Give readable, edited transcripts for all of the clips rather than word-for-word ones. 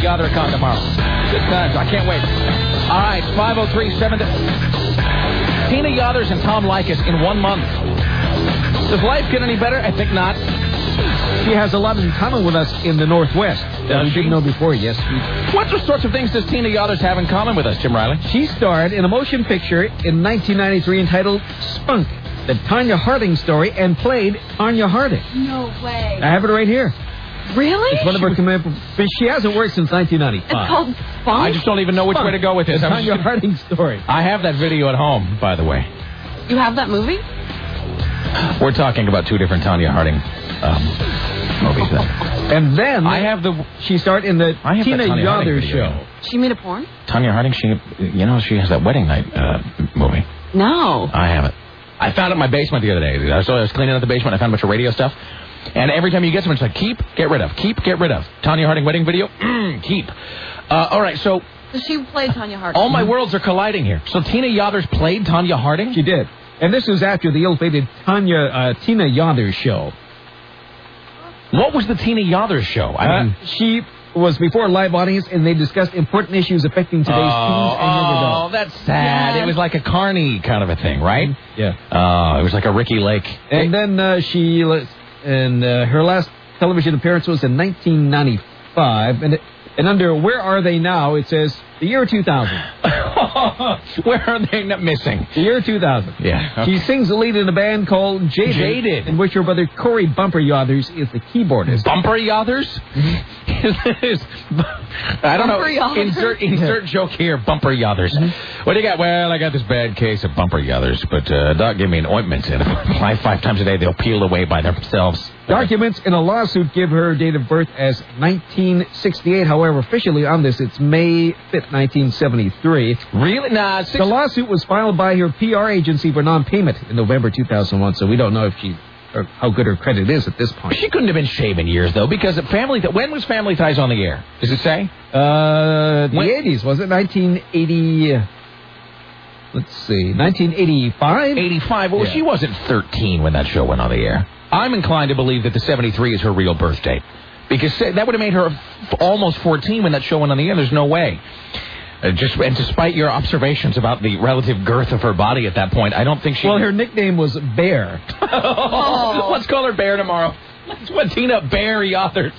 YotherCon tomorrow. Good times. I can't wait. All right, 503-7... Tina Yothers and Tom Leykis in 1 month. Does life get any better? I think not. She has a lot in common with us in the Northwest. We didn't know before, yes. What sorts of things does Tina Yothers have in common with us, Jim Riley? She starred in a motion picture in 1993 entitled Spunk, the Tonya Harding story, and played Tonya Harding. No way. I have it right here. Really? It's one of her but she hasn't worked since 1995. It's called Spunk? I just don't even know which way to go with this. The Tonya Harding story. I have that video at home, by the way. You have that movie? We're talking about two different Tonya Harding movies then. And then she starred in the Tina Yothers show. She made a porn? Tonya Harding, she has that wedding night movie. No. I haven't. I found it in my basement the other day. So I was cleaning out the basement. I found a bunch of radio stuff. And every time you get something, it's like, keep, get rid of. Keep, get rid of. Tonya Harding wedding video, keep. All right, so... So she played Tonya Harding. All my worlds are colliding here. So Tina Yothers played Tonya Harding? She did. And this was after the ill-fated Tina Yothers show. What was the Tina Yothers show? She was before a live audience, and they discussed important issues affecting today's teens and young adults. Oh, that's sad. Yes. It was like a Carney kind of a thing, right? Yeah. It was like a Ricky Lake. And then her last television appearance was in 1995, and under Where Are They Now, it says the year 2000. Where are they missing? The year 2000. Yeah. Okay. She sings the lead in a band called Jaded, in which her brother Corey Bumper Yothers is the keyboardist. Bumper Yothers? I don't know. Insert joke here. Bumper Yothers. What do you got? Well, I got this bad case of Bumper Yothers, but Doc gave me an ointment, and if I apply 5 times a day, they'll peel away by themselves. Documents in a lawsuit give her date of birth as 1968. However, officially on this, it's May 5th, 1973. Really? Nah. The lawsuit was filed by her PR agency for non-payment in November 2001, so we don't know if or how good her credit is at this point. She couldn't have been shaving years, though, because when was Family Ties on the air? Does it say? The 80s, was it? 1980... Let's see, 1985? 85. Well, she wasn't 13 when that show went on the air. I'm inclined to believe that the 73 is her real birth date, because that would have made her almost 14 when that show went on the air. There's no way. And despite your observations about the relative girth of her body at that point, I don't think she... Well, her nickname was Bear. Let's call her Bear tomorrow. That's what Tina Bear Yothers.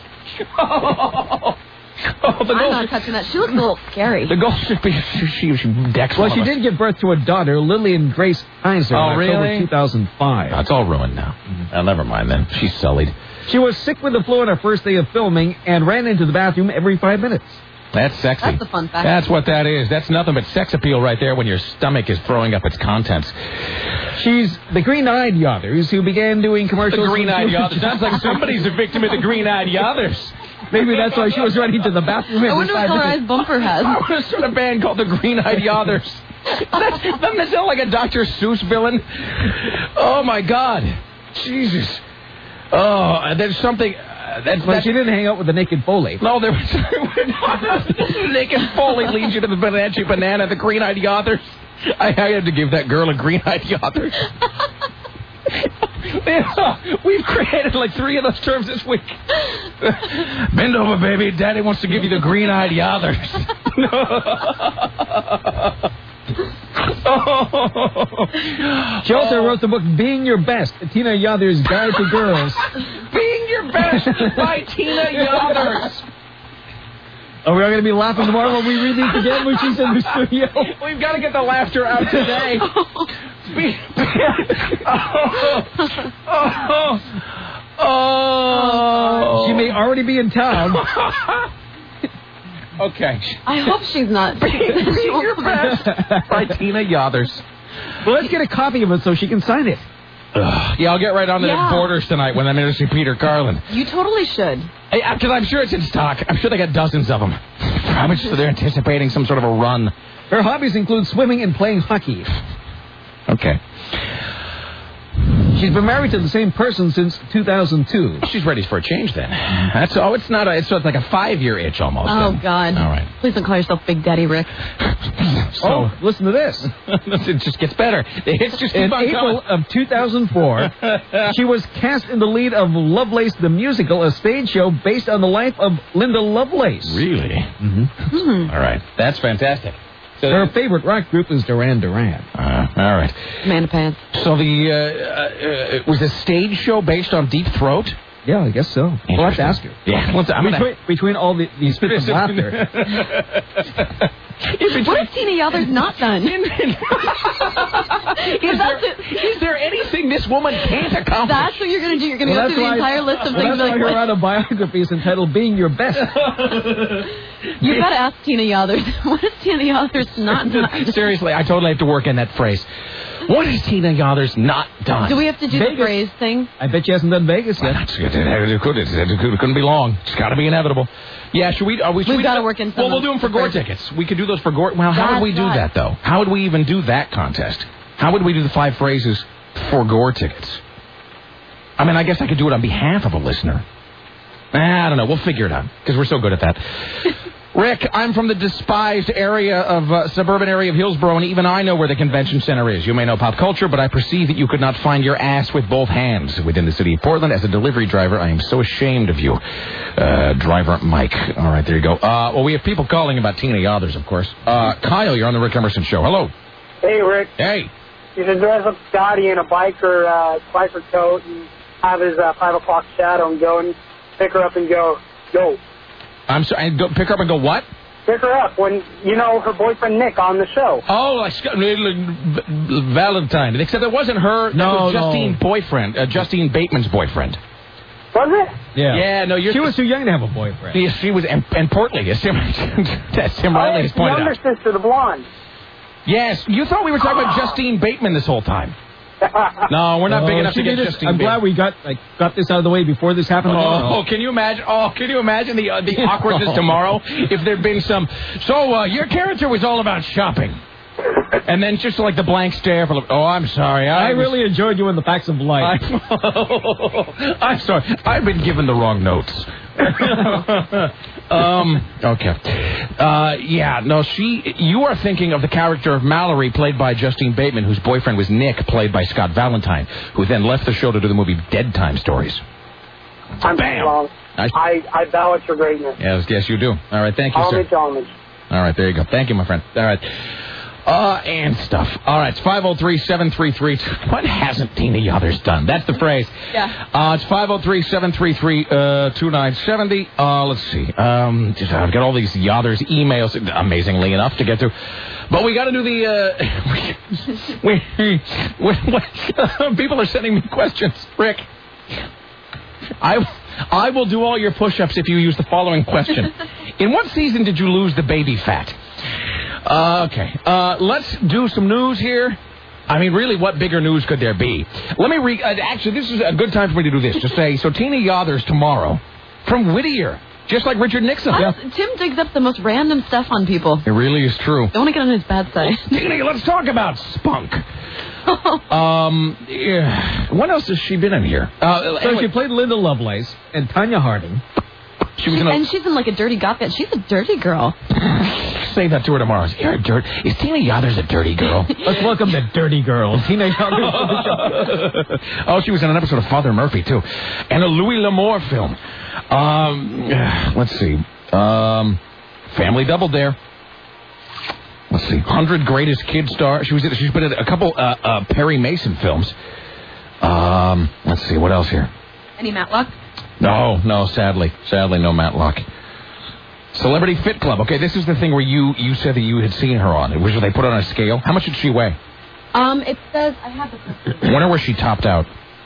I'm not touching that. She looks a little scary. The goal should be she decks. Well, she did give birth to a daughter, Lillian Grace Heinzer, in October 2005. It's all ruined now. Never mind then. She's sullied. She was sick with the flu on her first day of filming and ran into the bathroom every 5 minutes. That's sexy. That's the fun fact. That's what that is. That's nothing but sex appeal right there when your stomach is throwing up its contents. She's the Green-Eyed Yothers who began doing commercials. The Green-Eyed Yothers. Sounds like somebody's a victim of the Green-Eyed Yothers. Maybe that's why she was running to the bathroom every 5 minutes. I wonder what color eyes Bumper has. I want to start a band called the Green-Eyed Yothers. Doesn't that sound like a Dr. Seuss villain? Oh, my God. Jesus. Oh, there's something... Well, she didn't hang out with the Naked Foley. No, there was... Naked Foley leads you to the banana, the Green-Eyed Yothers. I had to give that girl a Green-Eyed Yothers. We've created like 3 of those terms this week. Bend over, baby. Daddy wants to give you the Green-Eyed Yothers. She also wrote the book Being Your Best, Tina Yothers' Guide to Girls. Being Your Best by Tina Yothers. Are we all going to be laughing tomorrow when we read these again when she's in the studio? We've got to get the laughter out today. She may already be in town. Okay. I hope she's not. Being Your Best by Tina Yothers. Well, let's get a copy of it so she can sign it. Yeah, I'll get right on the Borders tonight when I'm in to see Peter Carlin. You totally should. Because I'm sure it's in stock. I'm sure they got dozens of them. Probably so they're anticipating some sort of a run. Her hobbies include swimming and playing hockey. Okay. She's been married to the same person since 2002. She's ready for a change then. It's not it's like a 5-year itch almost. Oh, then. God. All right. Please don't call yourself Big Daddy Rick. So listen to this. it just gets better. It's just In April of 2004, she was cast in the lead of Lovelace the Musical, a stage show based on the life of Linda Lovelace. Really? Mm-hmm. All right. That's fantastic. So her favorite rock group is Duran Duran. All right. Amanda Pants. So the was a stage show based on Deep Throat? Yeah, I guess so. We'll have to ask her. Yeah. Between all these fits of laughter. What has Tina Yothers not done? Is there anything this woman can't accomplish? That's what you're going to do. You're going to go through the entire list of things. That's why her autobiography is entitled Being Your Best. You've got to ask Tina Yothers. What has Tina Yothers not done? Seriously, I totally have to work in that phrase. What has Tina Yothers not done? Do we have to do Vegas. the phrase thing? I bet she hasn't done Vegas yet. That's good. It couldn't be long. It's got to be inevitable. Yeah, should we? We've got to work in some. Well, we'll do them for Gore tickets. We could do those for Gore. Well, how would we do that, though? How would we even do that contest? How would we do the 5 phrases for Gore tickets? I mean, I guess I could do it on behalf of a listener. I don't know. We'll figure it out because we're so good at that. Rick, I'm from the despised area of suburban area of Hillsborough, and even I know where the convention center is. You may know pop culture, but I perceive that you could not find your ass with both hands within the city of Portland. As a delivery driver, I am so ashamed of you. Driver Mike. All right, there you go. Well, we have people calling about Tina Yothers, of course. Kyle, you're on the Rick Emerson Show. Hello. Hey, Rick. Hey. You should dress up Scotty in a biker coat and have his 5 o'clock shadow and go and pick her up and go. I'm sorry, go pick her up and go what? Pick her up when, her boyfriend Nick on the show. Oh, like Valentine. Except it wasn't her. No, it was Justine's boyfriend. Justine Bateman's boyfriend. Was it? Yeah. Yeah, no, she was too young to have a boyfriend. Yes, she was, and portly, as Tim Riley has pointed the younger sister, the blonde. Yes, you thought we were talking about Justine Bateman this whole time. No, we're not big enough to get Justine I'm glad we got this out of the way before this happened. Can you imagine? Can you imagine the awkwardness tomorrow if there'd been some? So your character was all about shopping, and then just like the blank stare. I'm sorry. I really enjoyed you in the Facts of Life. I'm sorry. I've been given the wrong notes. Okay. You are thinking of the character of Mallory, played by Justine Bateman, whose boyfriend was Nick, played by Scott Valentine, who then left the show to do the movie Dead Time Stories. I'm wrong. I bow at your greatness. Yes, you do. All right, thank you, sir. Homage. All right, there you go. Thank you, my friend. All right. And stuff. All right, it's 503-733. What hasn't Tina Yothers done? That's the phrase. Yeah. It's 503-733-2970. Let's see. I've got all these Yothers emails, amazingly enough, to get to. But we got to do the... people are sending me questions. Rick, I will do all your push-ups if you use the following question. In what season did you lose the baby fat? Okay. Let's do some news here. I mean, really, what bigger news could there be? Let me actually, this is a good time for me to do this. To say, so Tina Yothers tomorrow from Whittier, just like Richard Nixon. Tim digs up the most random stuff on people. It really is true. Don't want to get on his bad side. Tina, let's talk about spunk. What else has she been in here? She played Linda Lovelace and Tanya Harding. She's in like a dirty goth. She's a dirty girl. Say that to her tomorrow. Is Tina Yothers a dirty girl? Let's welcome the dirty girl, Tina Yothers. Oh, she was in an episode of Father Murphy, too. And a Louis L'Amour film. Let's see. Family Double Dare. Let's see. 100 Greatest Kid Star. She's been in a couple Perry Mason films. Let's see. What else here? Any Matlock? No, sadly, no Matlock. Celebrity Fit Club. Okay, this is the thing where you said that you had seen her on. It was where they put her on a scale. How much did she weigh? It says I have the. I wonder where she topped out.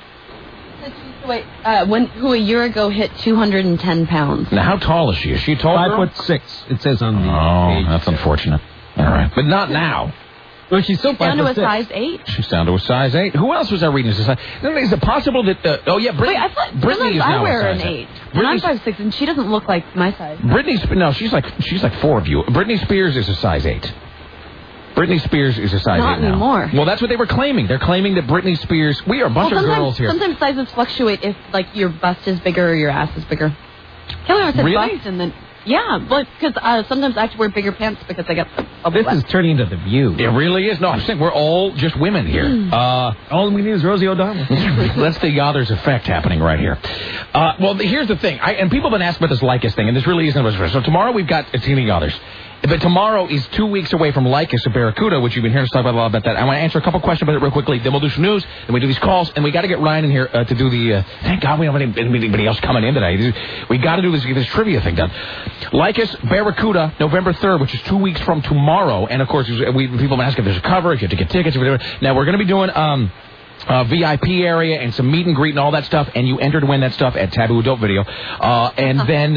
Who a year ago hit 210 pounds. Now, how tall is she? Is she tall? 5'6". It says on the. Oh, that's unfortunate. All right, but not now. Well, she's still down to a 5'6". size 8. She's down to a size 8. Who else was I reading? Is it possible that... Britney. Wait, I thought Brittany is now I wear a size an 8. And I'm 5'6", and she doesn't look like my size. She's like 4 of you. Britney Spears is a size 8. Britney Spears is a size 8 now. Not anymore. Well, that's what they were claiming. They're claiming that Britney Spears... We are a bunch of girls here. Sometimes sizes fluctuate if, like, your bust is bigger or your ass is bigger. Kelly always said Really? bust and then... Yeah, but because sometimes I have to wear bigger pants because I get... This is turning into The View. It really is. No, I'm saying we're all just women here. All we need is Rosie O'Donnell. That's the Yothers effect happening right here. Well, here's the thing. And people have been asking about this Lycus thing, and this really isn't... So tomorrow we've got Tina Yothers. But tomorrow is 2 weeks away from Lycus of Barracuda, which you've been hearing us talk about a lot about that. I want to answer a couple questions about it real quickly. Then we'll do some news, then we do these calls, and we got to get Ryan in here to do the... thank God we don't have anybody else coming in today. We got to do this trivia thing done. Lycus, Barracuda, November 3rd, which is 2 weeks from tomorrow. And, of course, people have been asking if there's a cover, if you have to get tickets, or whatever. Now, we're going to be doing... VIP area and some meet and greet and all that stuff, and you enter to win that stuff at Taboo Adult Video. And then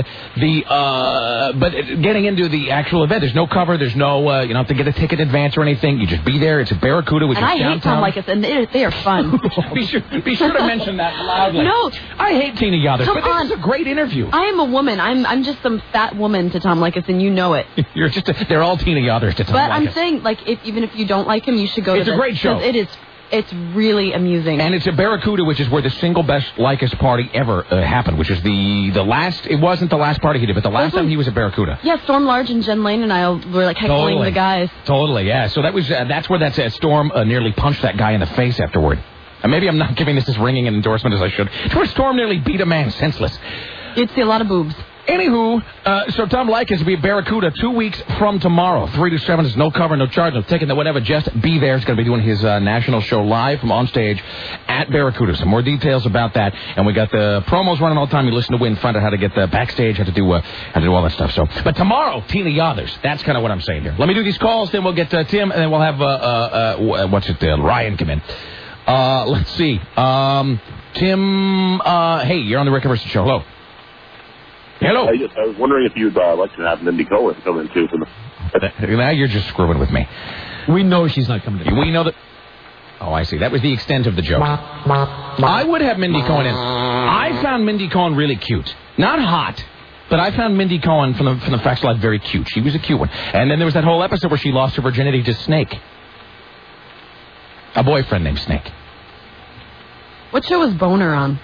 but getting into the actual event, there's no cover, there's no, you don't have to get a ticket in advance or anything. You just be there. It's at Barracuda, which is downtown. And I hate Tom Leykis, and they are fun. be sure to mention that loudly. No. I hate Tina Yothers, but on. this is a great interview. I am a woman. I'm just some fat woman to Tom Leykis, and you know it. You're just they're all Tina Yothers to Tom Leykis. But I'm saying, like, even if you don't like him, you should go to this. It's a great show. It's really amusing. And it's at Barracuda, which is where the single best Lycus party ever happened, which is the last... It wasn't the last party he did, but the last time he was at Barracuda. Yeah, Storm Large and Jen Lane and I were, like, heckling the guys. Totally, yeah. So that's where Storm nearly punched that guy in the face afterward. And maybe I'm not giving this as ringing an endorsement as I should. It's where Storm nearly beat a man senseless. You'd see a lot of boobs. Anywho, so Tom Leykis will be at Barracuda 2 weeks from tomorrow. 3 to 7 is no cover, no charge, no ticket, no whatever. Just be there. He's going to be doing his national show live from on stage at Barracuda. Some more details about that. And we got the promos running all the time. You listen to Win, find out how to get the backstage, how to do all that stuff. So, but tomorrow, Tina Yothers. That's kind of what I'm saying here. Let me do these calls, then we'll get Tim, and then we'll have Ryan come in. Let's see. Tim, hey, you're on the Rick Emerson Show. Hello. Hello. Yes, I was wondering if you'd like to have Mindy Cohen come in, too. Now you're just screwing with me. We know she's not coming to. We know that... Oh, I see. That was the extent of the joke. I would have Mindy Cohen in. I found Mindy Cohen really cute. Not hot, but I found Mindy Cohen from the Facts Live very cute. She was a cute one. And then there was that whole episode where she lost her virginity to Snake. A boyfriend named Snake. What show was Boner on?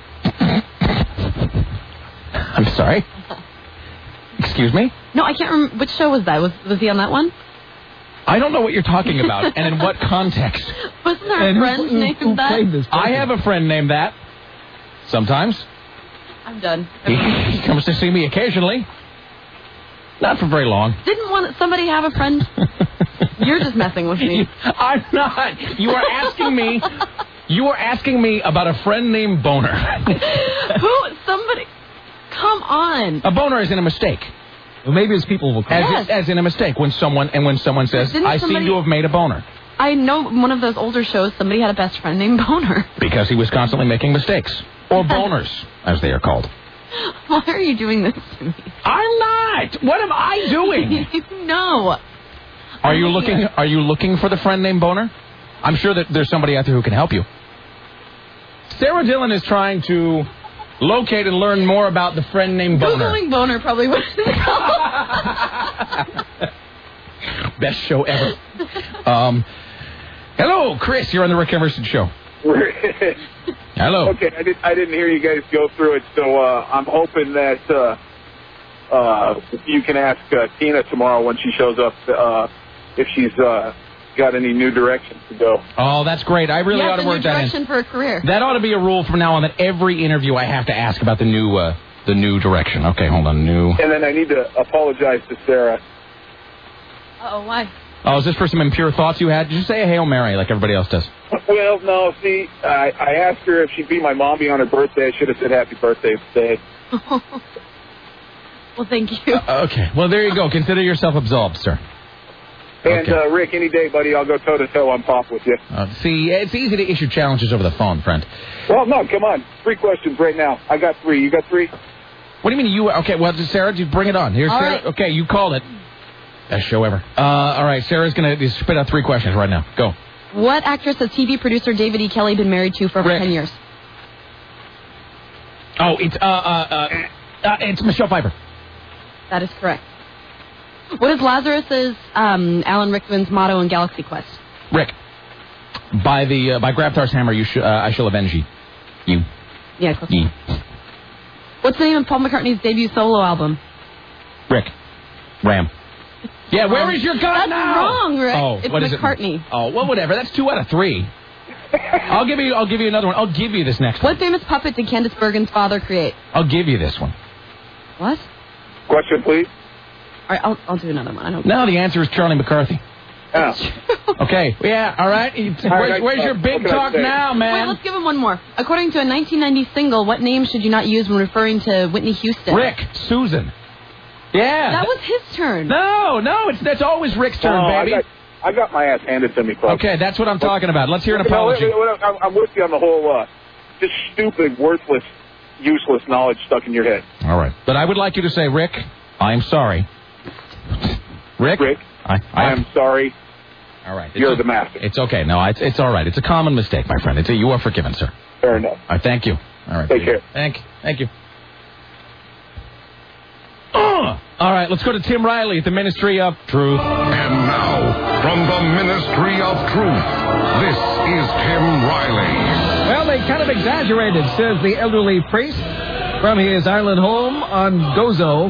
I'm sorry? Excuse me? No, I can't remember. Which show was that? Was he on that one? I don't know what you're talking about, and in what context. Wasn't there a friend named that? I have a friend named that. Sometimes. I'm done. He comes to see me occasionally. Not for very long. Didn't somebody have a friend? You're just messing with me. I'm not. You are asking me... You are asking me about a friend named Boner. Somebody... Come on. A boner is in a mistake. Well, maybe as people will call it. As in a mistake. When someone says, I seem to have made a boner. I know one of those older shows, somebody had a best friend named Boner. Because he was constantly making mistakes. Or boners, as they are called. Why are you doing this to me? I'm not. What am I doing? No. Are you looking for the friend named Boner? I'm sure that there's somebody out there who can help you. Sarah Dillon is trying to locate and learn more about the friend named Boner. Googling Boner probably would Best show ever. Hello, Chris. You're on the Rick Emerson Show. Hello. Okay, I didn't hear you guys go through it, so I'm hoping that you can ask Tina tomorrow when she shows up if she's got any new directions to go. Oh, that's great. I really ought to work that in. Direction for a career. That ought to be a rule from now on that every interview I have to ask about the new direction. Okay, hold on. And then I need to apologize to Sarah. Uh-oh, why? Oh, is this for some impure thoughts you had? Did you say a Hail Mary like everybody else does? Well, no, see, I asked her if she'd be my mommy on her birthday. I should have said happy birthday instead. Well, thank you. Okay, well, there you go. Consider yourself absolved, sir. And, Rick, any day, buddy, I'll go toe-to-toe on Pop with you. See, it's easy to issue challenges over the phone, friend. Well, no, come on. 3 questions right now. I got 3. You got 3? What do you mean you... Okay, well, Sarah, just bring it on. Here's Sarah. Right. Okay, you called it. Best show ever. All right, Sarah's going to spit out 3 questions right now. Go. What actress has TV producer David E. Kelly been married to for over 10 years? Oh, it's Michelle Pfeiffer. That is correct. What is Lazarus's Alan Rickman's motto in Galaxy Quest? Rick, by Grabthar's hammer, I shall avenge ye. You. Yeah, close. Ye. What's the name of Paul McCartney's debut solo album? Rick. Ram. Yeah, where is your gun That's now? wrong, Rick. Oh, it's what is McCartney. it? Oh, well, whatever. That's 2 out of 3. I'll give you another one. I'll give you this next one. What famous puppet did Candice Bergen's father create? I'll give you this one. What? Question, please. All right, I'll do another one. I don't. No, the answer is Charlie McCarthy. Yeah. Okay. Yeah. All right. Where's your big talk now, man? Wait, let's give him one more. According to a 1990 single, what name should you not use when referring to Whitney Houston? Rick. Susan. Yeah. That was his turn. No, that's always Rick's turn, baby. I got my ass handed to me, Clark. Okay, that's what I'm talking about. Let's hear an apology. I'm with you on the whole just stupid, worthless, useless knowledge stuck in your head. All right. But I would like you to say, Rick, I'm sorry. Rick, I am sorry. All right. You're the master. It's okay. No, it's all right. It's a common mistake, my friend. You are forgiven, sir. Fair enough. All right, thank you. All right. Take care. Thank you. All right, let's go to Tim Riley at the Ministry of Truth. And now, from the Ministry of Truth, this is Tim Riley. Well, they kind of exaggerated, says the elderly priest from his island home on Gozo.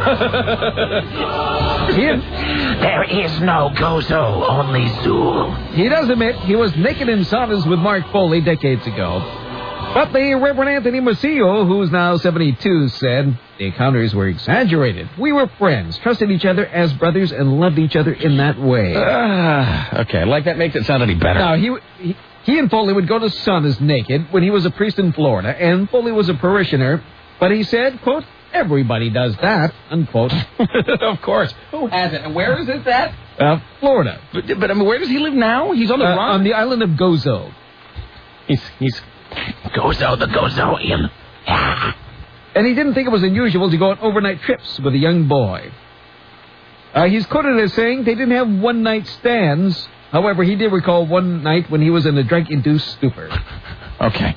There is no Gozo, only Zool. He does admit he was naked in saunas with Mark Foley decades ago. But the Reverend Anthony Masillo, who's now 72, said the encounters were exaggerated. We were friends, trusted each other as brothers, and loved each other in that way. Okay, like that makes it sound any better. Now, he and Foley would go to saunas naked when he was a priest in Florida, and Foley was a parishioner. But he said, quote, everybody does that, unquote. Of course. Who hasn't? And where is it at? Florida. But I mean, where does he live now? He's on the run? On the island of Gozo. He's Gozo, the Gozoian. And he didn't think it was unusual to go on overnight trips with a young boy. He's quoted as saying they didn't have one-night stands. However, he did recall one night when he was in a drug-induced stupor. Okay.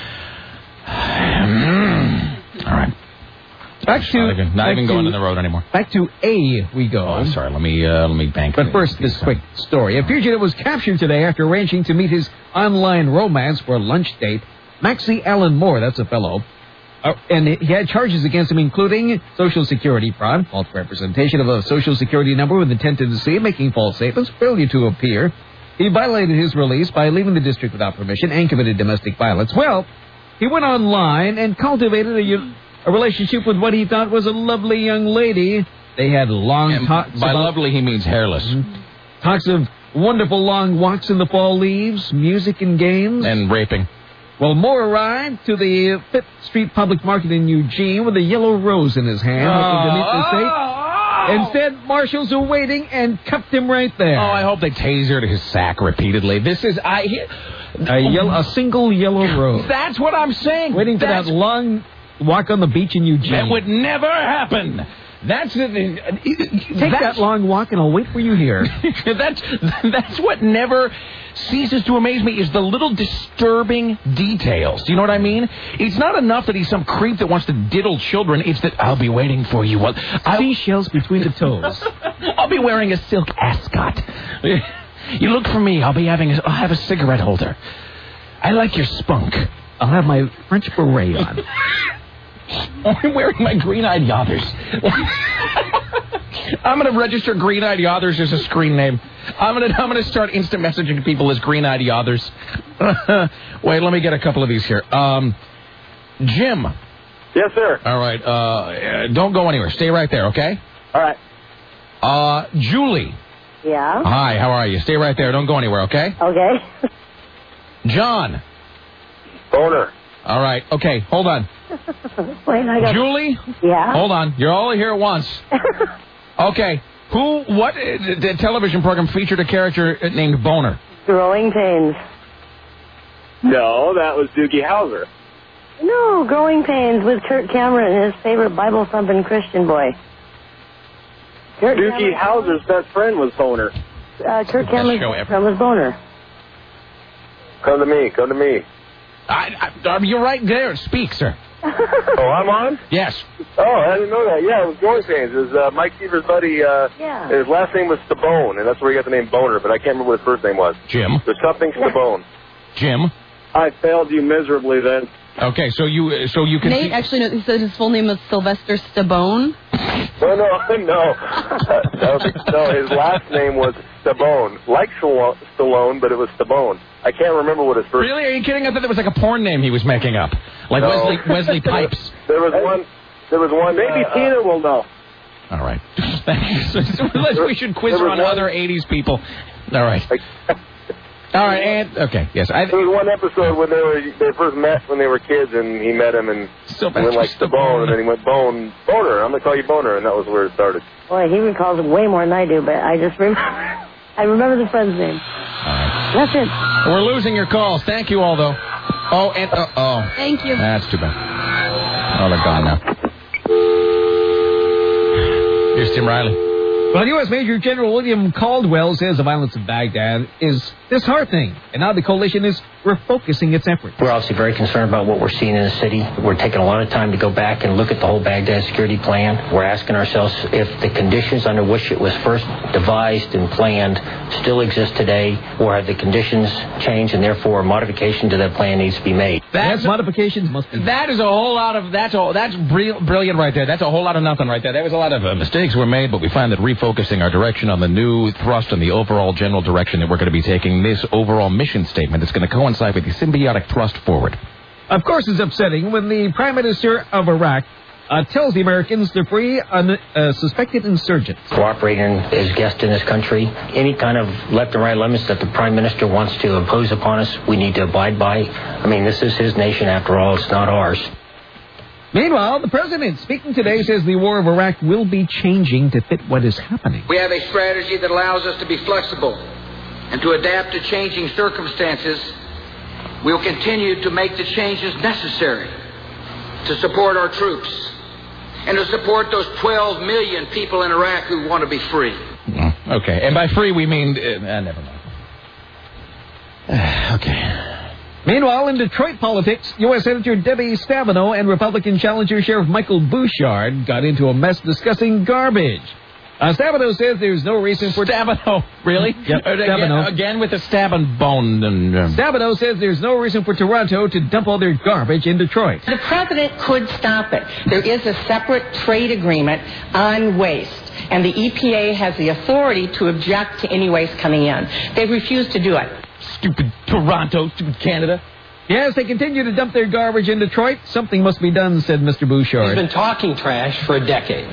All right. Not even going on the road anymore. Back to A we go. Oh, I'm sorry. Let me bank. But first, this quick story. A fugitive was captured today after arranging to meet his online romance for a lunch date. Maxie Allen Moore, that's a fellow. And he had charges against him, including Social Security fraud, false representation of a Social Security number with intent to deceive, making false statements, failure to appear. He violated his release by leaving the district without permission and committed domestic violence. Well, he went online and cultivated a relationship with what he thought was a lovely young lady. They had long talks. By lovely, he means hairless. Talks of wonderful long walks in the fall leaves, music and games. And raping. Well, Moore arrived to the 5th Street Public Market in Eugene with a yellow rose in his hand. And said marshals are waiting and cuffed him right there. Oh, I hope they tasered his sack repeatedly. This is... a single yellow rose. That's what I'm saying. Waiting for that long walk on the beach in Eugene. That would never happen. Take that long walk and I'll wait for you here. That's what never ceases to amaze me is the little disturbing details. Do you know what I mean? It's not enough that he's some creep that wants to diddle children. It's that I'll be waiting for you. Seashells between the toes. I'll be wearing a silk ascot. You look for me. I'll have a cigarette holder. I like your spunk. I'll have my French beret on. I'm wearing my green-eyed yathers. I'm going to register green-eyed yathers as a screen name. I'm going to start instant messaging people as green-eyed yathers. Wait, let me get a couple of these here. Jim. Yes, sir. All right. Don't go anywhere. Stay right there, okay? All right. Julie. Yeah? Hi, how are you? Stay right there. Don't go anywhere, okay? Okay. John. Boner. All right. Okay, hold on. Wait, Julie? Yeah? Hold on. You're all here at once. Okay. What the television program featured a character named Boner? Growing Pains. No, that was Doogie Howser. No, Growing Pains with Kurt Cameron, his favorite Bible-thumping Christian boy. Doogie Howser's best friend was Boner. Kurt Cameron's best friend was Boner. Come to me. You're right there. Speak, sir. Oh, I'm on? Yes. Oh, I didn't know that. Yeah, it was Growing Pains. It was Mike Seaver's buddy. Yeah. His last name was Stabone, and that's where he got the name Boner, but I can't remember what his first name was. Jim. There's something Stabone. Jim. I failed you miserably then. Okay, so you can... Nate, actually, no, he said his full name was Sylvester Stabone. No, his last name was Stabone. Like Stallone, but it was Stabone. I can't remember what his first... Really? Are you kidding? I thought that was like a porn name he was making up. Like No. Wesley Pipes. There was one... Maybe Tina will know. All right. We should quiz her on other 80s people. All right. All right, and... Okay, yes. There was one episode when they first met when they were kids, and he met him, and Sylvester he went like Stabone, and then he went Boner. I'm going to call you Boner, and that was where it started. Boy, he recalls it way more than I do, but I just remember. I remember the friend's name. That's it. We're losing your calls. Thank you all, though. Oh, and... Thank you. That's too bad. Oh, they're gone now. Here's Tim Riley. Well, U.S. Major General William Caldwell says the violence in Baghdad is disheartening, and now the coalition is refocusing its efforts. We're obviously very concerned about what we're seeing in the city. We're taking a lot of time to go back and look at the whole Baghdad security plan. We're asking ourselves if the conditions under which it was first devised and planned still exist today, or have the conditions changed, and therefore a modification to that plan needs to be made. Modifications must be. That is a whole lot of... That's brilliant right there. That's a whole lot of nothing right there. There was a lot of mistakes were made, but we find that refocusing our direction on the new thrust and the overall general direction that we're going to be taking, this overall mission statement that's going to coincide with the symbiotic thrust forward. Of course, it's upsetting when the Prime Minister of Iraq tells the Americans to free suspected insurgents. Cooperating as guests in this country, any kind of left and right limits that the Prime Minister wants to impose upon us, we need to abide by. I mean, this is his nation after all, it's not ours. Meanwhile, the president, speaking today, says the war of Iraq will be changing to fit what is happening. We have a strategy that allows us to be flexible and to adapt to changing circumstances. We will continue to make the changes necessary to support our troops and to support those 12 million people in Iraq who want to be free. Okay, and by free we mean... never mind. Okay. Meanwhile, in Detroit politics, U.S. Senator Debbie Stabenow and Republican challenger Sheriff Michael Bouchard got into a mess discussing garbage. Stabenow says there's no reason for... Stabenow? Really? Yep, Stabenow. Again with the stabbing bone. Stabenow says there's no reason for Toronto to dump all their garbage in Detroit. The president could stop it. There is a separate trade agreement on waste, and the EPA has the authority to object to any waste coming in. They've refused to do it. Stupid Toronto, stupid Canada. Yes, they continue to dump their garbage in Detroit. Something must be done, said Mr. Bouchard. He's been talking trash for a decade.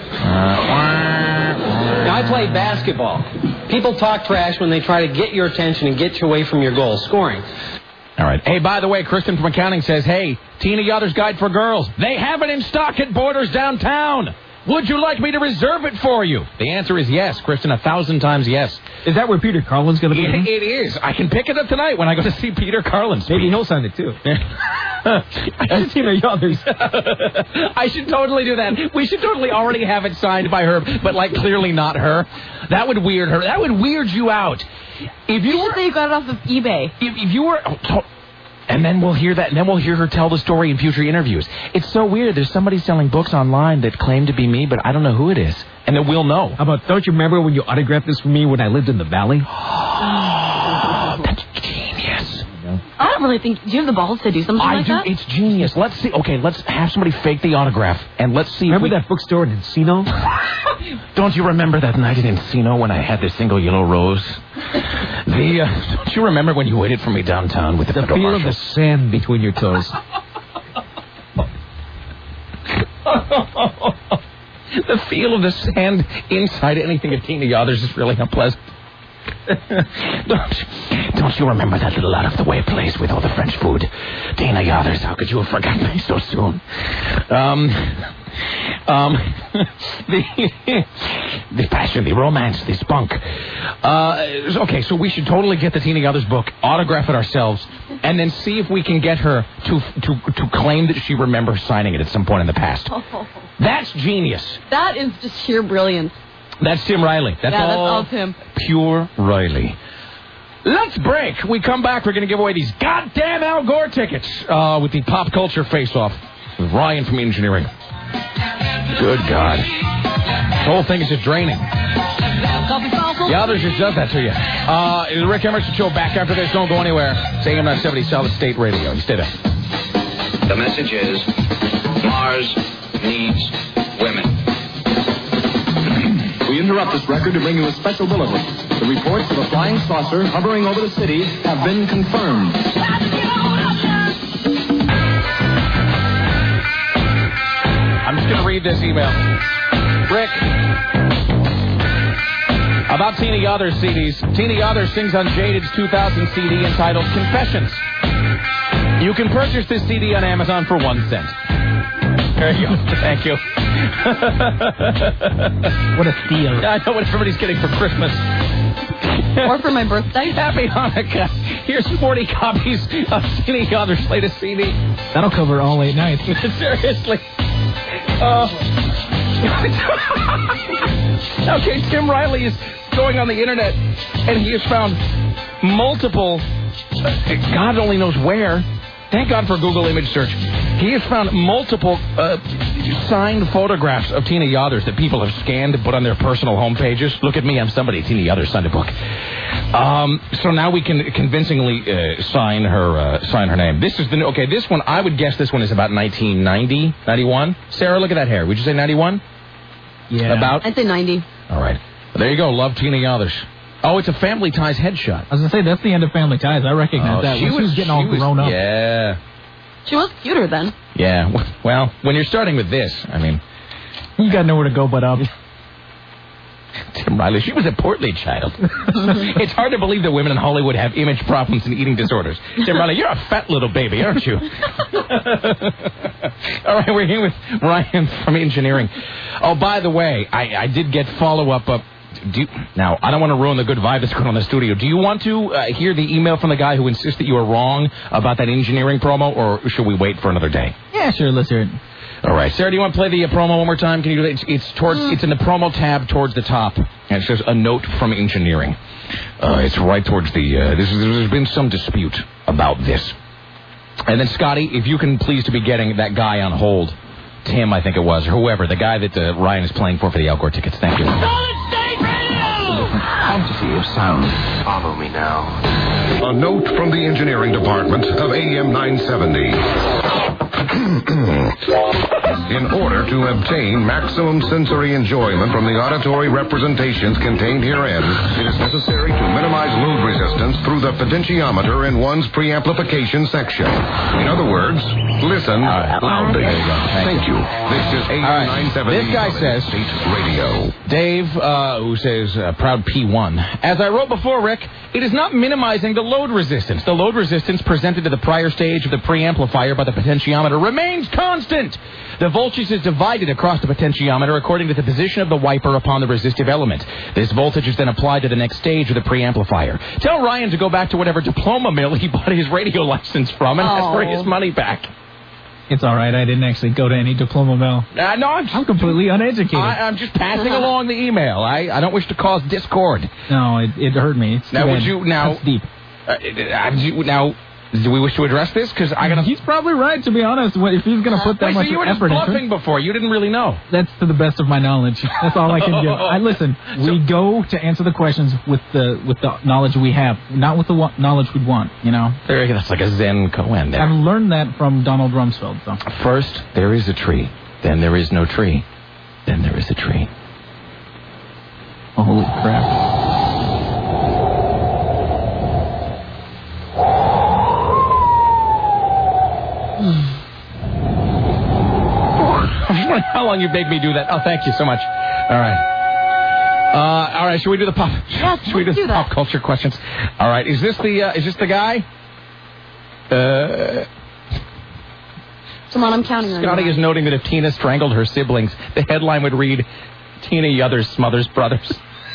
Now, I play basketball. People talk trash when they try to get your attention and get you away from your goal, scoring. All right. Hey, by the way, Kristen from accounting says, hey, Tina Yotter's Guide for Girls. They have it in stock at Borders downtown. Would you like me to reserve it for you? The answer is yes, Kristen, 1,000 times yes. Is that where Peter Carlin's going to be? It is. I can pick it up tonight when I go to see Peter Carlin speak. Maybe he'll sign it, too. That's Tina Yothers. I should totally do that. We should totally already have it signed by her, but, like, clearly not her. That would weird her. That would weird you out. If you should say you got it off of eBay. If you were... And then we'll hear that, and then we'll hear her tell the story in future interviews. It's so weird. There's somebody selling books online that claim to be me, but I don't know who it is. And then we'll know. How about, don't you remember when you autographed this for me when I lived in the Valley? That's genius. I don't really think... Do you have the balls to do something like that? It's genius. Let's see. Okay, let's have somebody fake the autograph, and let's see. Remember that bookstore in Encino? Don't you remember that night in Encino when I had the single yellow rose? Don't you remember when you waited for me downtown with the feel of the sand between your toes? The feel of the sand inside anything of Tina Yothers is really unpleasant. Don't you remember that little out-of-the-way place with all the French food? Tina Yothers, how could you have forgotten me so soon? The passion, the romance, the spunk. Okay, so we should totally get the Tina Yothers book, autograph it ourselves, and then see if we can get her to claim that she remembers signing it at some point in the past. That's genius. That is just sheer brilliance. That's Tim Riley. That's all Tim. Pure Riley. Let's break. We come back. We're going to give away these goddamn Al Gore tickets with the pop culture face-off with Ryan from engineering. Good God. The whole thing is just draining. The others just does that to you. The Rick Emerson Show back after this. Don't go anywhere. It's AM 970 Solid State Radio. You stay there. The message is Mars needs women. We interrupt this record to bring you a special bulletin. The reports of a flying saucer hovering over the city have been confirmed. I'm just going to read this email. Rick, about Tina Yothers CDs. Tina Yothers sings on Jaded's 2000 CD entitled Confessions. You can purchase this CD on Amazon for 1 cent. There you go. Thank you. What a steal. I know what everybody's getting for Christmas. Or for my birthday. Happy Hanukkah. Here's 40 copies of Tina Yothers' latest CD. That'll cover all 8 nights. Seriously. Okay, Tim Riley is going on the internet, and he has found multiple, God only knows where. Thank God for Google image search. He has found multiple signed photographs of Tina Yothers that people have scanned and put on their personal homepages. Look at me, I'm somebody. Tina Yothers signed a book. So now we can convincingly sign her name. This is this one, I would guess this one is about 1990, 91. Sarah, look at that hair. Would you say 91? Yeah. About? I'd say 90. All right. There you go. Love Tina Yothers. Oh, it's a Family Ties headshot. I was going to say, that's the end of Family Ties. I recognize that. She was getting all grown up. Yeah. She was cuter then. Yeah. Well, when you're starting with this, I mean... You got nowhere to go but up. Tim Riley, she was a portly child. It's hard to believe that women in Hollywood have image problems and eating disorders. Tim Riley, you're a fat little baby, aren't you? All right, we're here with Ryan from engineering. Oh, by the way, I did get follow-up... Now, I don't want to ruin the good vibe that's going on in the studio. Do you want to hear the email from the guy who insists that you were wrong about that engineering promo, or should we wait for another day? Yeah, sure, let's hear it. All right. Sarah, do you want to play the promo one more time? Can you do that? It's in the promo tab towards the top, and it says a note from engineering. It's right towards the... there's been some dispute about this. And then, Scotty, if you can please to be getting that guy on hold, Tim, I think it was, or whoever, the guy that Ryan is playing for the Al Gore tickets. Thank you. Fantasy of sound. Follow me now. A note from the engineering department of AM 970. In order to obtain maximum sensory enjoyment from the auditory representations contained herein, it is necessary to minimize load resistance through the potentiometer in one's preamplification section. In other words, listen loudly. Thank you. This is AM 970. This guy says, State Radio. Dave, who says, proud P1. As I wrote before, Rick, it is not minimizing the load resistance. The load resistance presented to the prior stage of the preamplifier by the potentiometer remains constant. The voltage is divided across the potentiometer according to the position of the wiper upon the resistive element. This voltage is then applied to the next stage of the preamplifier. Tell Ryan to go back to whatever diploma mill he bought his radio license from and ask for his money back. It's all right. I didn't actually go to any diploma mill. No, I'm completely uneducated. I'm just passing along the email. I don't wish to cause discord. No, it hurt me. It's now, would you now? That's deep. Now, do we wish to address this? Because he's probably right, to be honest. If he's going to put that much so you were just effort into bluffing before. You didn't really know. That's to the best of my knowledge. That's all I can do. Listen. We go to answer the questions with the knowledge we have, not with the knowledge we'd want. You know. That's like a Zen koan there. I've learned that from Donald Rumsfeld. So. First, there is a tree. Then there is no tree. Then there is a tree. Oh, holy crap. How long you made me do that? Oh, thank you so much. All right. All right. Should we do the pop? Yes, should we do the pop culture questions? All right. Is this the guy? Come on, I'm counting on you. Scotty is noting that if Tina strangled her siblings, the headline would read, "Tina Yothers smothers brothers."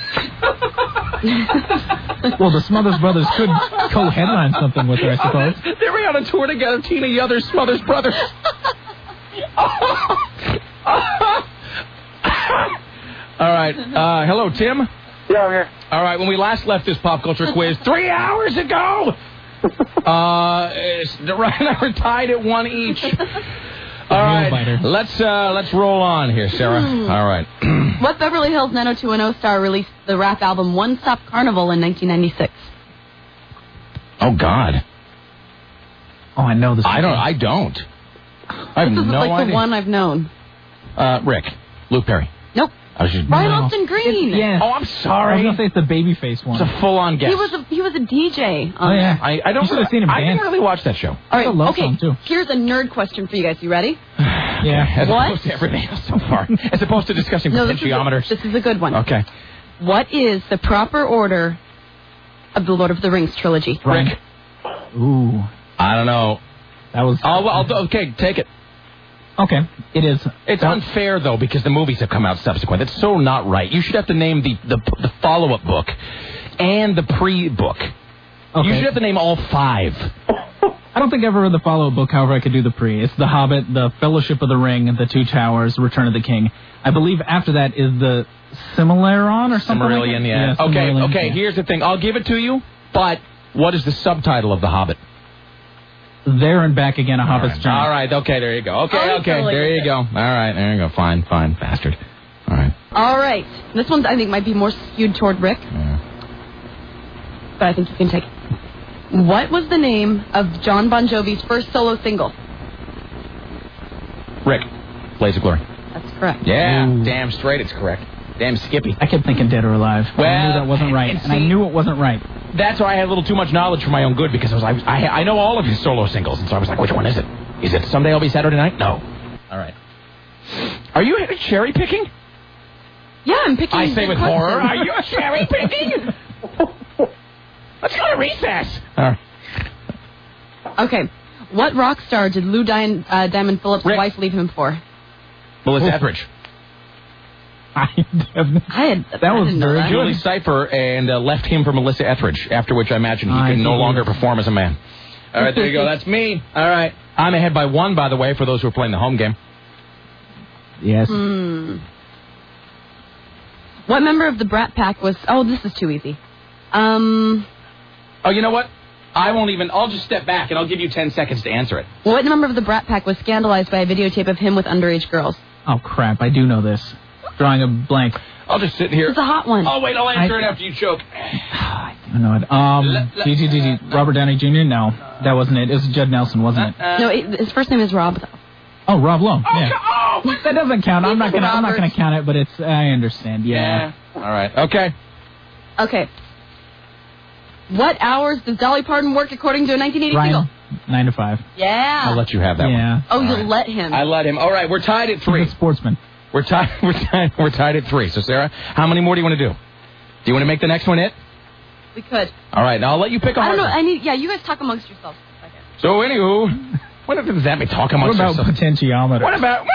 Well, the Smothers Brothers could co-headline something with her, I suppose. They were on a tour together. Tina Yothers smothers brothers. All right. Hello, Tim. Yeah, I'm here. All right, when we last left this pop culture quiz 3 hours ago, Ryan and I were tied at 1 each. All right, let's roll on here, Sarah. All right. What Beverly Hills 90210 star released the rap album One Stop Carnival in 1996? Oh, God. Oh, I know this. I don't. I have This is no like idea. the one I've known. Luke Perry. Nope. I was just Brian Austin Green. Yeah. Oh, I'm sorry. I was gonna say it's the babyface one. It's a full-on guess. He was a DJ. Oh yeah. I don't. You should have seen him I dance. didn't really watch that show. All right. It's a love Okay. song, too. Here's a nerd question for you guys. You ready? Yeah. As What? opposed to everything else so far. As opposed to discussing potentiometers. This is a good one. Okay. What is the proper order of the Lord of the Rings trilogy? Rick. Ooh. I don't know. That was. Okay, take it. Okay, it is. It's unfair, though, because the movies have come out subsequent. It's so not right. You should have to name the follow-up book and the pre-book. Okay. You should have to name all 5. I don't think I ever read the follow-up book, however I could do the pre. It's The Hobbit, The Fellowship of the Ring, The Two Towers, Return of the King. I believe after that is the Silmarillion or something like Silmarillion, that? yeah. Silmarillion, Okay, yeah. here's the thing. I'll give it to you, but what is the subtitle of The Hobbit? There and Back Again, A Hobbit's Journey. All right, okay, there you go. Okay, totally there you go. All right, there you go. Fine, bastard. All right. All right. This one I think might be more skewed toward Rick. Yeah. But I think you can take it. What was the name of John Bon Jovi's first solo single? Rick, Blaze of Glory. That's correct. Yeah, Ooh. damn straight it's correct. Damn Skippy. I kept thinking Dead or Alive. I Well, knew that wasn't right, and I knew it wasn't right. That's why I had a little too much knowledge for my own good, because I know all of his solo singles, and so I was like, which one is it? Is it Someday I'll Be Saturday Night? No. All right. Are you cherry picking? Yeah, I'm picking. I say with Hudson. horror. Are you cherry picking? Let's go to recess. All right. Okay. What rock star did Lou Diamond Phillips' Rick. wife leave him for? Melissa Etheridge. That was didn't know very that. Julie Cypher and left him for Melissa Etheridge, after which I imagine he can no longer perform as a man. All right, there you go. That's me. All right. I'm ahead by 1, by the way, for those who are playing the home game. Yes. What member of the Brat Pack was... Oh, this is too easy. Oh, you know what? I'll just step back and I'll give you 10 seconds to answer it. What member of the Brat Pack was scandalized by a videotape of him with underage girls? Oh, crap. I do know this. Drawing a blank. I'll just sit here. It's a hot one. Oh, wait, I'll answer it after you choke. I don't know it. Robert Downey Jr.? No, that wasn't it. It was Judd Nelson, wasn't it? No, his first name is Rob. Oh, Rob Lowe. Yeah. Oh, That doesn't count. I'm not gonna count it, but it's. I understand. yeah. All right. Okay. Okay. What hours does Dolly Parton work according to a 1980 Ryan, single? 9 to 5. Yeah. I'll let you have that Yeah. one. Oh, you right. let him. I let him. All right, we're tied at 3. He's a sportsman. We're tied at 3. So, Sarah, how many more do you want to do? Do you want to make the next one it? We could. All right, now I'll let you pick a I don't hard know. one. You guys talk amongst yourselves for a second. So, anywho, what does that mean? Talk amongst What about yourselves? potentiometer? What about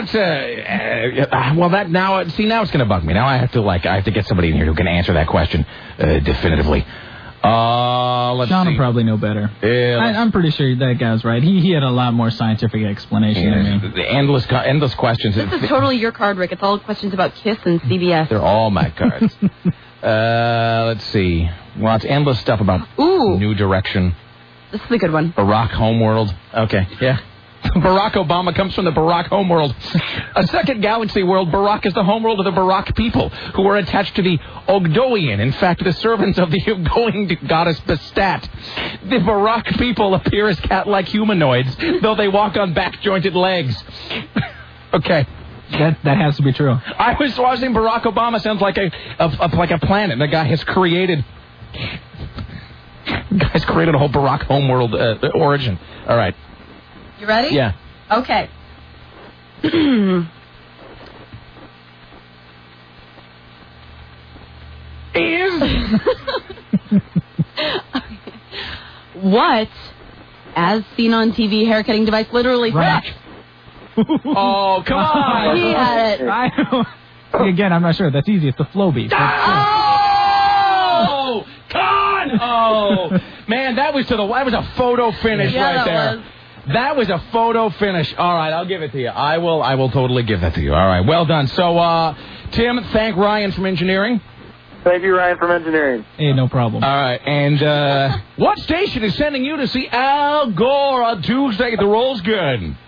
well, that now it's going to bug me. Now I have to get somebody in here who can answer that question definitively. Let's John see. will probably know better. Yeah, I'm pretty sure that guy's right. He had a lot more scientific explanation than me. the endless questions. This is totally your card, Rick. It's all questions about Kiss and CBS. They're all my cards. Let's see. Well, it's endless stuff about New Direction. This is a good one. Barack Homeworld. Okay, yeah. Barack Obama comes from the Barack homeworld. A second galaxy world, Barack is the homeworld of the Barack people, who are attached to the Ogdoian. In fact, the servants of the Ogdoian goddess Bastet. The Barack people appear as cat-like humanoids, though they walk on back-jointed legs. Okay. That has to be true. I was watching Barack Obama sounds like a planet. The guy has created... Guy's created a whole Barack homeworld origin. All right. You ready? Yeah. Okay. What, as seen on TV, haircutting device literally Right. Oh, come on. He had it. Again, I'm not sure. That's easy. It's the flow beat. Oh, God! Oh, man, that was a photo finish right there. That was a photo finish. All right, I'll give it to you. I will totally give that to you. All right, well done. So, Tim, thank Ryan from engineering. Thank you, Ryan, from engineering. Hey, no problem. All right, and what station is sending you to see Al Gore on Tuesday at the Rose Garden?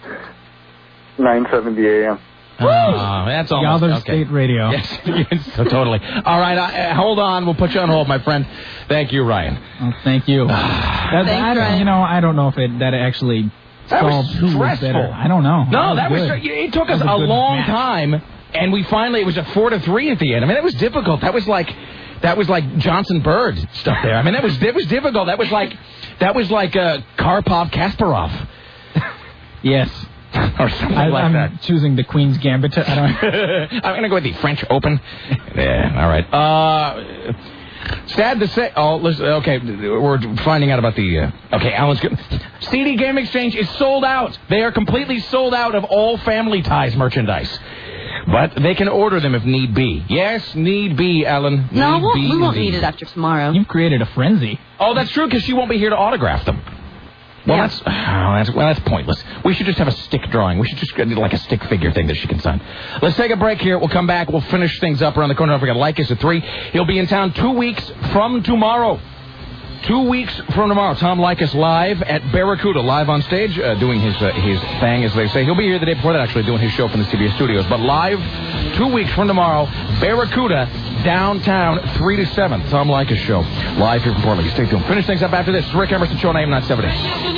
970 a.m. That's almost Yother State Radio. Yes, so totally. All right, hold on. We'll put you on hold, my friend. Thank you, Ryan. Oh, thank you. Ryan. You know, I don't know if that actually that was solved who was stressful. better. I don't know. No, that was good. it took us That a was a good long match. time, and we finally, it was a 4-3 at the end. I mean, it was difficult. That was like Johnson Bird stuff there. I mean, that was difficult. That was like Karpov Kasparov. Yes. Or something like I'm that. choosing the Queen's Gambit. I don't. I'm going to go with the French Open. Yeah, all right. Sad to say. Oh, listen, okay, we're finding out about the. Okay, Alan's good. CD Game Exchange is sold out. They are completely sold out of all Family Ties merchandise. But they can order them if need be. Yes, need be, Alan. No, Need we be, won't indeed. need it after tomorrow. You've created a frenzy. Oh, that's true, because she won't be here to autograph them. Well, Yeah. that's pointless. We should just have a stick drawing. We should just get like a stick figure thing that she can sign. Let's take a break here. We'll come back. We'll finish things up around the corner. Don't forget, like us at 3. He'll be in town 2 weeks from tomorrow. 2 weeks from tomorrow. Tom Likas live at Barracuda, live on stage, doing his thing, as they say. He'll be here the day before that, actually, doing his show from the CBS studios. But live 2 weeks from tomorrow, Barracuda, downtown, 3 to 7. Tom Likas show, live here from Portland. Stay tuned. Finish things up after this. Rick Emerson Show, name 970.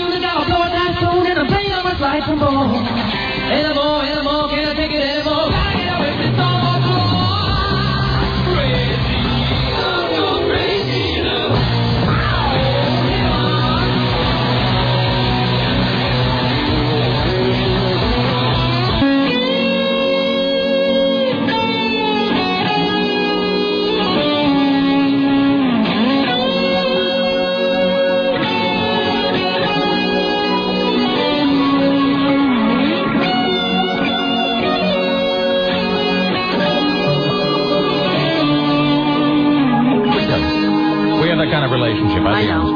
That kind of relationship. I know.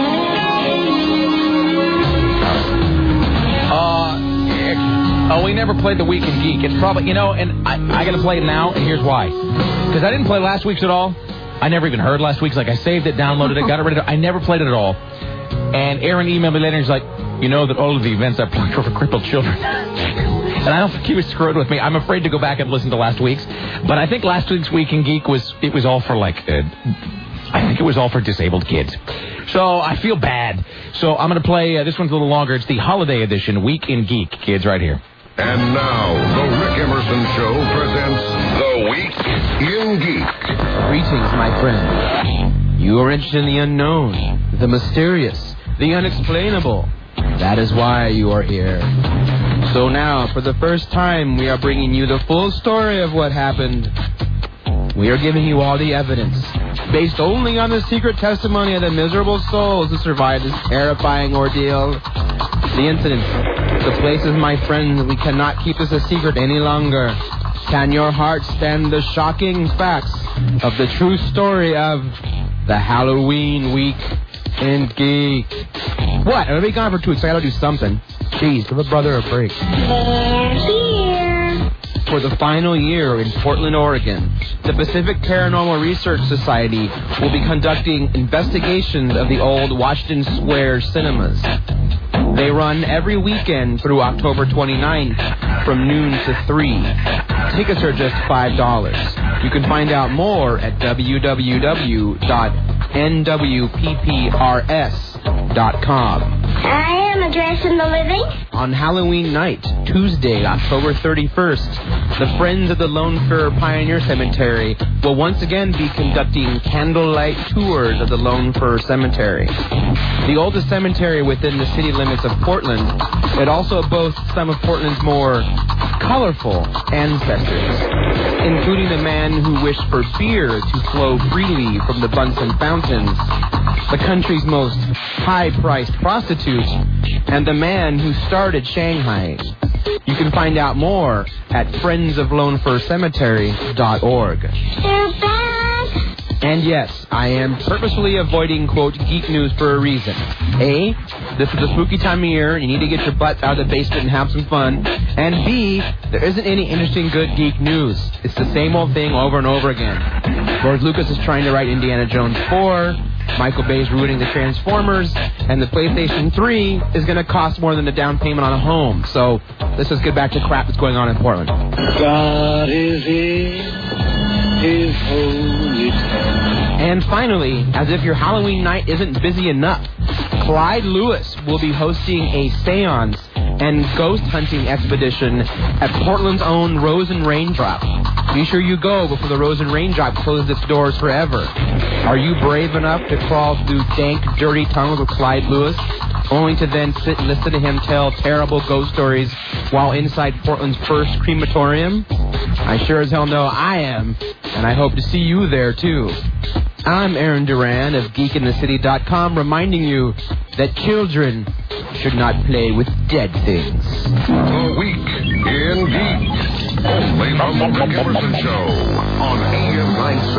We never played the Week in Geek. It's probably, and I got to play it now, and here's why. Because I didn't play last week's at all. I never even heard last week's. Like, I saved it, downloaded it, got it ready. I never played it at all. And Aaron emailed me later, and he's like, you know that all of the events I plugged were for crippled children. And I don't think he was screwed with me. I'm afraid to go back and listen to last week's. But I think last week's Week in Geek was all for, I think it was all for disabled kids. So I feel bad. So I'm going to play, this one's a little longer. It's the holiday edition, Week in Geek, kids, right here. And now, the Rick Emerson Show presents The Week in Geek. Greetings, my friend. You are interested in the unknown, the mysterious, the unexplainable. That is why you are here. So now, for the first time, we are bringing you the full story of what happened. We are giving you all the evidence, based only on the secret testimony of the miserable souls who survived this terrifying ordeal. The incidents, the places, my friends, we cannot keep this a secret any longer. Can your heart stand the shocking facts of the true story of the Halloween Week in Geek? What? I'm going to be gone for 2 weeks, so I got to do something. Jeez, give a brother a break. For the final year in Portland, Oregon, the Pacific Paranormal Research Society will be conducting investigations of the old Washington Square cinemas. They run every weekend through October 29th from noon to 3. Tickets are just $5. You can find out more at www.nwpprs.com. I am a dress in the living. On Halloween night, Tuesday, October 31st, the Friends of the Lone Fir Pioneer Cemetery will once again be conducting candlelight tours of the Lone Fir Cemetery. The oldest cemetery within the city limits of Portland, it also boasts some of Portland's more colorful ancestors, including the man who wished for beer to flow freely from the Bunsen fountains, the country's most high-priced prostitute, and the man who started Shanghai. You can find out more at friendsoflonefircemetery.org. They're back. And yes, I am purposefully avoiding, quote, geek news for a reason. A, this is a spooky time of year. You need to get your butts out of the basement and have some fun. And B, there isn't any interesting good geek news. It's the same old thing over and over again. George Lucas is trying to write Indiana Jones 4. Michael Bay's ruining the Transformers. And the PlayStation 3 is going to cost more than the down payment on a home. So let's just get back to crap that's going on in Portland. God is in His holy temple. And finally, as if your Halloween night isn't busy enough, Clyde Lewis will be hosting a seance and ghost hunting expedition at Portland's own Rose and Raindrop. Be sure you go before the Rose and Raindrop closes its doors forever. Are you brave enough to crawl through dank, dirty tunnels with Clyde Lewis, only to then sit and listen to him tell terrible ghost stories while inside Portland's first crematorium? I sure as hell know I am, and I hope to see you there, too. I'm Aaron Duran of GeekInTheCity.com reminding you that children should not play with dead things. The Week in Geek. Only from the Rick Emerson Show on AM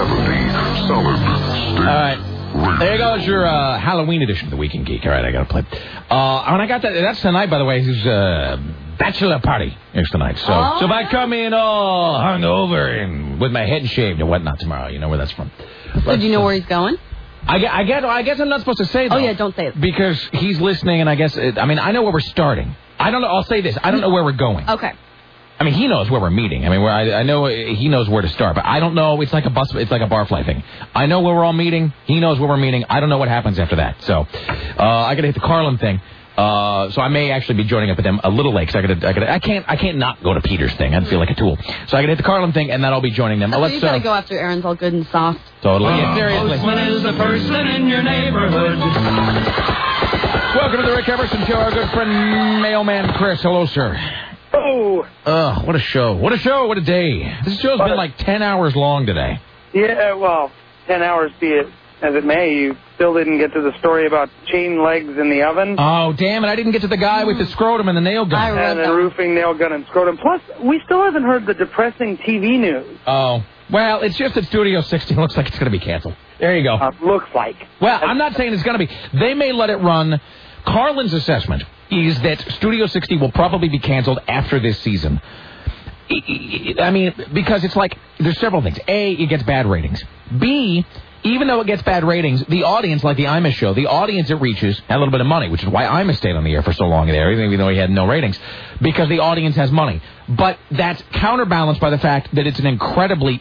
970. Solid State. All right. There you go. It's your Halloween edition of the Week in Geek. All right, I got to play. When I got that, that's tonight, by the way. His bachelor party is tonight. So if I come in all hungover and with my head shaved and whatnot tomorrow, you know where that's from. So do you know where he's going? I guess I'm not supposed to say that. Oh, yeah, don't say it. Because he's listening, and I guess, I know where we're starting. I don't know. I'll say this. I don't know where we're going. Okay. I mean, he knows where we're meeting. I mean, I know he knows where to start, but I don't know. It's like a barfly thing. I know where we're all meeting. He knows where we're meeting. I don't know what happens after that. So, I got to hit the Carlin thing. So I may actually be joining up with them a little late. Cause I can't not go to Peter's thing. I'd feel like a tool. So I got to hit the Carlin thing, and then I'll be joining them. So you got to go after Aaron's all good and soft. Totally. Yeah, seriously. Postman is the person in your neighborhood. Welcome to the Rick Emerson Show. Our good friend Mailman Chris. Hello, sir. Oh. What a show. What a show. What a day. This show's been like 10 hours long today. Yeah, well, 10 hours be it as it may. You still didn't get to the story about chain legs in the oven. Oh, damn it. I didn't get to the guy with the scrotum and the nail gun. And the roofing, nail gun, and scrotum. Plus, we still haven't heard the depressing TV news. Oh. Well, it's just that Studio 60 looks like it's going to be canceled. There you go. Looks like. Well, I'm not saying it's going to be. They may let it run. Carlin's assessment is that Studio 60 will probably be canceled after this season. I mean, because it's like, there's several things. A, it gets bad ratings. B, even though it gets bad ratings, the audience, like the Imus show, the audience it reaches had a little bit of money, which is why Imus stayed on the air for so long there, even though he had no ratings, because the audience has money. But that's counterbalanced by the fact that it's an incredibly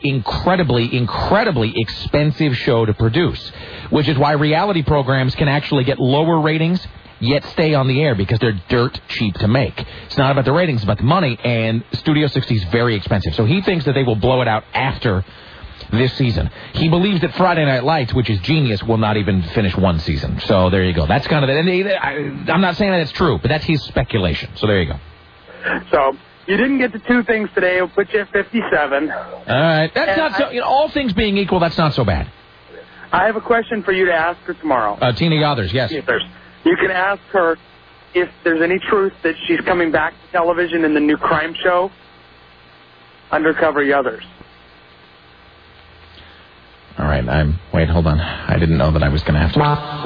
expensive show to produce, which is why reality programs can actually get lower ratings yet stay on the air because they're dirt cheap to make. It's not about the ratings, it's about the money, and Studio 60 is very expensive. So he thinks that they will blow it out after this season. He believes that Friday Night Lights, which is genius, will not even finish one season. So there you go. That's kind of it. And I'm not saying that it's true, but that's his speculation. So there you go. So you didn't get to two things today. We'll put you at 57. All right. That's not so. All things being equal, that's not so bad. I have a question for you to ask her tomorrow. Tina Yothers, yes. You can ask her if there's any truth that she's coming back to television in the new crime show, Undercover Yothers. All right. Wait, hold on. I didn't know that I was going to have to.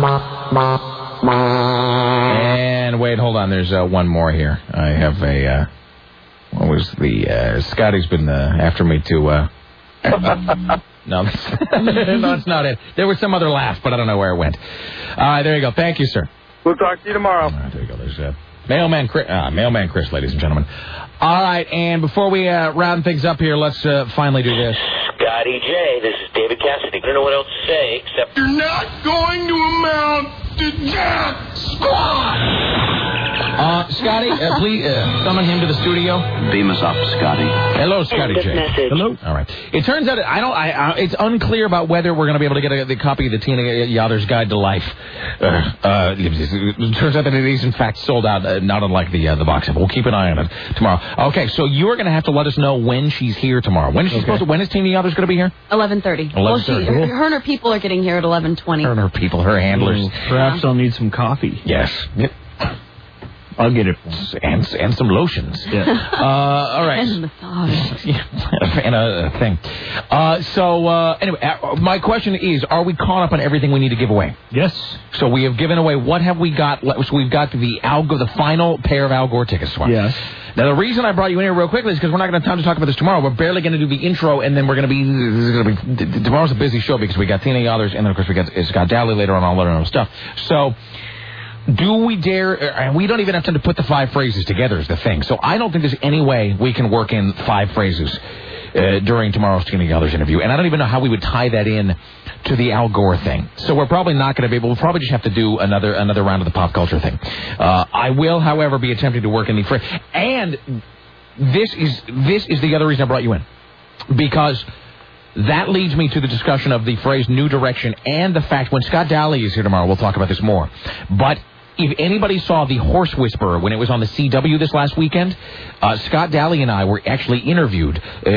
And wait, hold on. There's one more here. I have a. What was the? Scotty's been after me to. No, that's not it. There was some other laugh, but I don't know where it went. All right, there you go. Thank you, sir. We'll talk to you tomorrow. All right, there you go. There's Mailman Chris, ladies and gentlemen. All right, and before we round things up here, let's finally do this. Scotty J, this is David Cassidy. I don't know what else to say except you're not going to amount to jack squat. Scotty, please summon him to the studio. Beam us up, Scotty. Hello, Scotty J. Hello. All right. It turns out it's unclear about whether we're going to be able to get the copy of the Tina Yothers Guide to Life. It turns out that it is in fact sold out, not unlike the box set. We'll keep an eye on it tomorrow. Okay, so you're going to have to let us know when she's here tomorrow. When is she supposed to? When is Tina Yothers going to be here? 11:30. Well, her and her people are getting here at 11:20. Her and her people, her handlers. Perhaps I'll need some coffee. Yes. I'll get it for him. And some lotions. Yeah. All right. And a massage. And a thing. Anyway, my question is, are we caught up on everything we need to give away? Yes. So we have given away, what have we got? So we've got the final pair of Al Gore tickets. Yes. Now, the reason I brought you in here real quickly is because we're not going to have time to talk about this tomorrow. We're barely going to do the intro, and then we're going to be... Tomorrow's a busy show because we got Tina Yothers, and then, of course, we got Scott Daly later on, all that other stuff. So... Do we dare, and we don't even have time to put the 5 phrases together is the thing. So I don't think there's any way we can work in 5 phrases during tomorrow's Tina Yothers interview. And I don't even know how we would tie that in to the Al Gore thing. So we're probably not going to be able, we'll probably just have to do another round of the pop culture thing. I will, however, be attempting to work in the phrase. And this is the other reason I brought you in. Because that leads me to the discussion of the phrase New Direction and the fact when Scott Daly is here tomorrow, we'll talk about this more. But if anybody saw The Horse Whisperer when it was on the CW this last weekend, Scott Daly and I were actually interviewed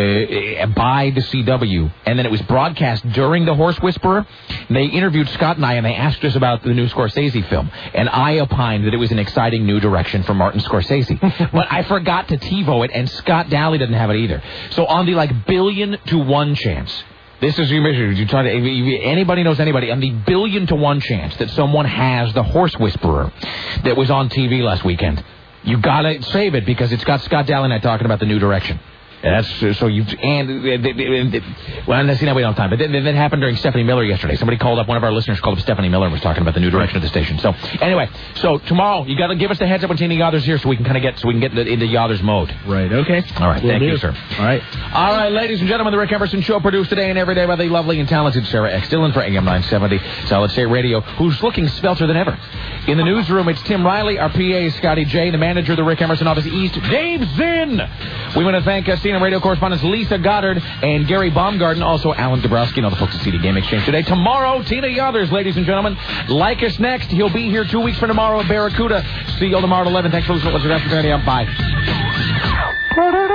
by the CW, and then it was broadcast during The Horse Whisperer. They interviewed Scott and I, and they asked us about the new Scorsese film, and I opined that it was an exciting new direction for Martin Scorsese. But I forgot to TiVo it, and Scott Daly doesn't have it either. So on the 1,000,000 to 1 chance... This is your mission. You try to, if anybody knows anybody, on the 1,000,000 to 1 chance that someone has The Horse Whisperer that was on TV last weekend, you gotta save it because it's got Scott Daly and I talking about the New Direction. And that's so you well, that's we don't have time. But that happened during Stephanie Miller yesterday. Somebody called up, one of our listeners called up Stephanie Miller and was talking about the New Direction of the station. So anyway, so tomorrow you got to give us the heads up when Tina Yothers here, so we can kind of get into Yothers mode. Right. Okay. All right. Thank you, sir. All right, ladies and gentlemen, the Rick Emerson Show, produced today and every day by the lovely and talented Sarah X. Dillon for AM 970 Solid State Radio, who's looking spelter than ever. In the newsroom, it's Tim Riley. Our PA is Scotty J. The manager of the Rick Emerson office East, Dave Zinn. We want to thank CNN radio correspondents Lisa Goddard and Gary Baumgarten, also Alan Dabrowski and all the folks at CD Game Exchange today. Tomorrow, Tina Yothers, ladies and gentlemen. Like us next. He'll be here 2 weeks from tomorrow at Barracuda. See you all tomorrow at 11. Thanks for listening to What's Your Bye.